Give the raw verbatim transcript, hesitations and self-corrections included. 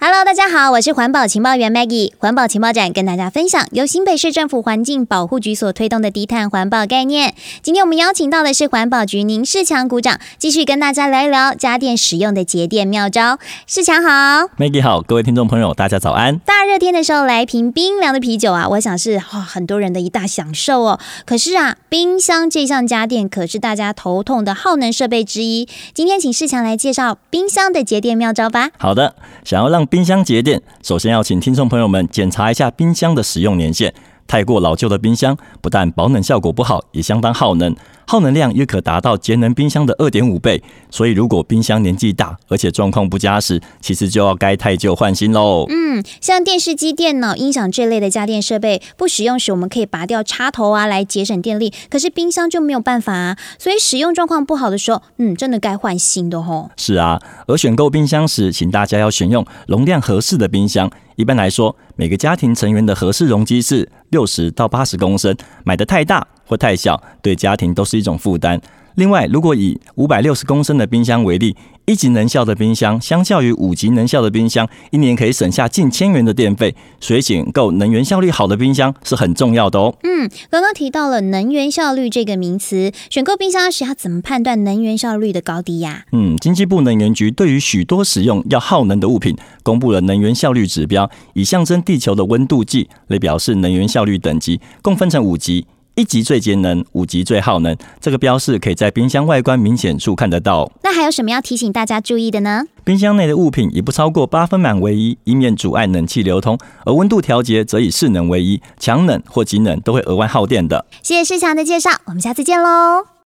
Hello， 大家好，我是环保情报员 Maggie。环保情报站跟大家分享由新北市政府环境保护局所推动的低碳环保概念。今天我们邀请到的是环保局宁世强股长，继续跟大家聊一聊家电使用的节电妙招。世强好 ，Maggie 好，各位听众朋友，大家早安。 大热天的时候来一瓶冰凉的啤酒啊，我想是、哦、很多人的一大享受哦。可是啊，冰箱这项家电可是大家头痛的耗能设备之一。今天请世强来介绍冰箱的节电妙招吧。 好的，想要让冰箱节电，首先要请听众朋友们检查一下冰箱的使用年限。太过老旧的冰箱不但保暖效果不好，也相当耗能，耗能量约可达到节能冰箱的 二点五 倍。所以如果冰箱年纪大，而且状况不佳时，其实就要该汰旧换新喽。 嗯，像电视机、电脑、音响这类的家电设备，不使用时我们可以拔掉插头啊，来节省电力。可是冰箱就没有办法啊，所以使用状况不好的时候，嗯，真的该换新的吼。 是啊，而选购冰箱时，请大家要选用容量合适的冰箱。一般来说，每个家庭成员的合适容积是六十到八十公升，买得太大或太小，对家庭都是一种负担。另外，如果以五百六十公升的冰箱为例，一级能效的冰箱相较于五级能效的冰箱，一年可以省下近千元的电费，所以选购能源效率好的冰箱是很重要的哦。 嗯，刚刚提到了能源效率这个名词，选购冰箱时要怎么判断能源效率的高低呀、啊？ 嗯，经济部能源局对于许多使用要耗能的物品，公布了能源效率指标，以象征地球的温度计来表示能源效率等级，共分成五级。一级最节能，五级最耗能。这个标示可以在冰箱外观明显处看得到。 那还有什么要提醒大家注意的呢？ 冰箱内的物品以不超过八分满为一，以免阻碍冷气流通；而温度调节则以适能为一，强冷或极冷都会额外耗电的。 谢谢世强的介绍，我们下次见喽。